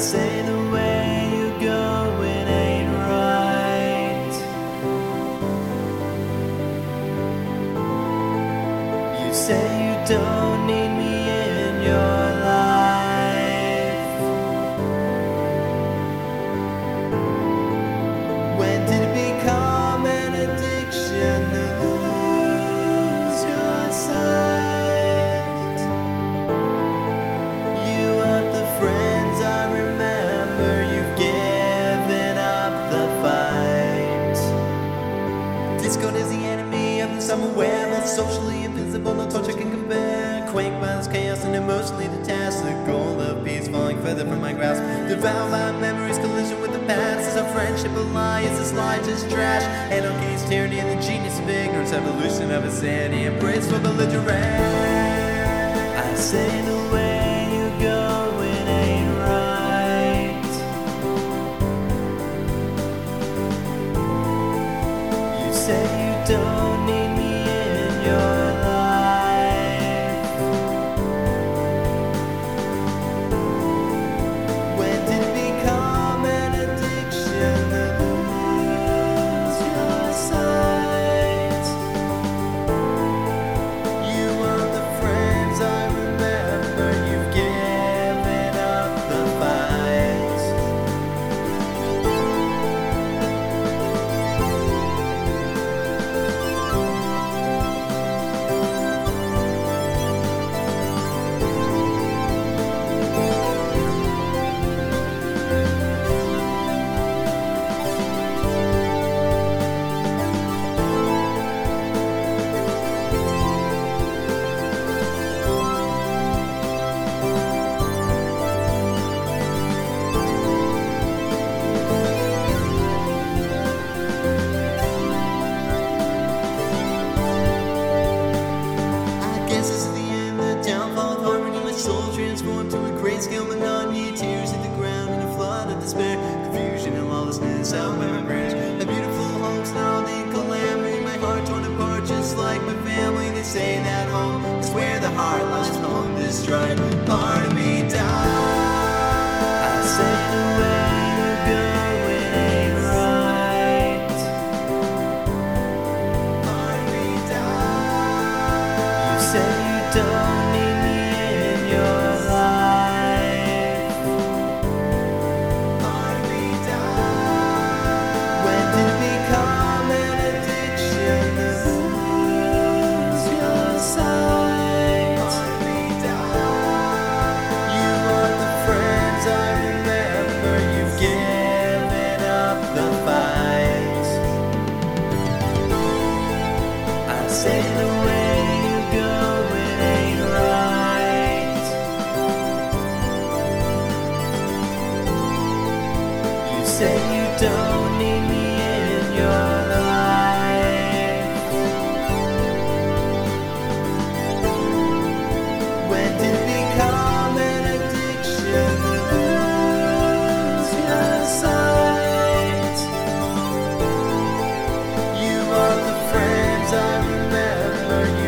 say the way you go, it ain't right. You say you don't need me in your life. When did it become an addiction to lose your sight? You are the friends I remember. You've given up the fight. Discord is the enemy of the self-aware, most socially invisible, no torture can compare. Quaked by this chaos and emotionally detached, the goal of peace falling further from my grasp. Devoured by memories, collision with the past. Is our friendship a lie? Is this lie just trash? Anarchy's tyranny and the genius of ignorance, evolution of insanity, embrace for belligerent. I say the way you go, it ain't right. You say you don't need me in your life. When did it become an addiction to lose your sight? You are the friends I remember. You've given up the fight. Transformed to a grayscale monotony, tears hit the ground in a flood of despair, confusion and lawlessness out by my prayers. A beautiful home snarled in calamity, my heart torn apart just like my family. They say that home is where the heart lies long destroyed. Part of me died. I say the way you go, it ain't right. Part of me died. You say you don't need me in your life. Part of me died. When did it become an addiction to lose your sight? Part of me died. You are the friends I remember. You've given up the fight. I say the way you go, it ain't right. You say you don't need me in your life. When did it become an addiction to lose your sight? You are the friends I remember.